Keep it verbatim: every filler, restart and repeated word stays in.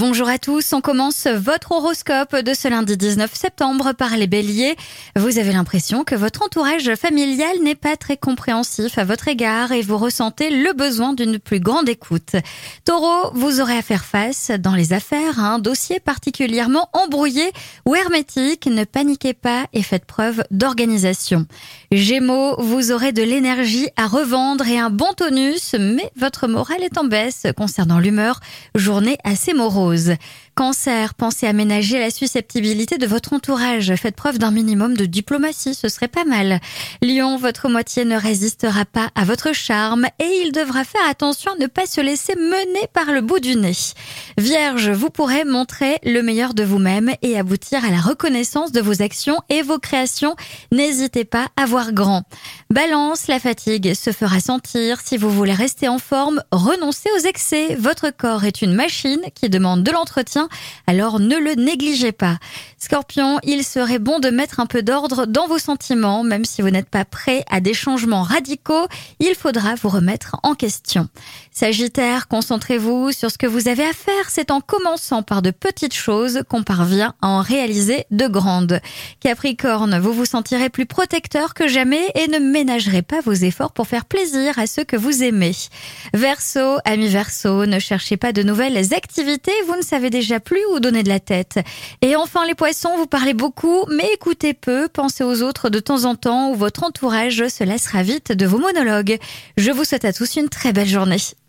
Bonjour à tous, on commence votre horoscope de ce lundi dix-neuf septembre par les béliers. Vous avez l'impression que votre entourage familial n'est pas très compréhensif à votre égard et vous ressentez le besoin d'une plus grande écoute. Taureau, vous aurez à faire face dans les affaires à un dossier particulièrement embrouillé ou hermétique. Ne paniquez pas et faites preuve d'organisation. Gémeaux, vous aurez de l'énergie à revendre et un bon tonus, mais votre morale est en baisse concernant l'humeur. Journée assez morose. Cancer, pensez à ménager la susceptibilité de votre entourage. Faites preuve d'un minimum de diplomatie, ce serait pas mal. Lion, votre moitié ne résistera pas à votre charme et il devra faire attention à ne pas se laisser mener par le bout du nez. Vierge, vous pourrez montrer le meilleur de vous-même et aboutir à la reconnaissance de vos actions et vos créations. N'hésitez pas à voir grand. Balance, la fatigue se fera sentir. Si vous voulez rester en forme, renoncez aux excès. Votre corps est une machine qui demande de l'entretien, alors ne le négligez pas. Scorpion, il serait bon de mettre un peu d'ordre dans vos sentiments, même si vous n'êtes pas prêt à des changements radicaux, il faudra vous remettre en question. Sagittaire, concentrez-vous sur ce que vous avez à faire, c'est en commençant par de petites choses qu'on parvient à en réaliser de grandes. Capricorne, vous vous sentirez plus protecteur que jamais et ne ménagerez pas vos efforts pour faire plaisir à ceux que vous aimez. Verseau, amis Verseau, ne cherchez pas de nouvelles activités, vous ne savez déjà plus où donner de la tête. Et enfin les poissons, vous parlez beaucoup, mais écoutez peu, pensez aux autres de temps en temps ou votre entourage se lassera vite de vos monologues. Je vous souhaite à tous une très belle journée.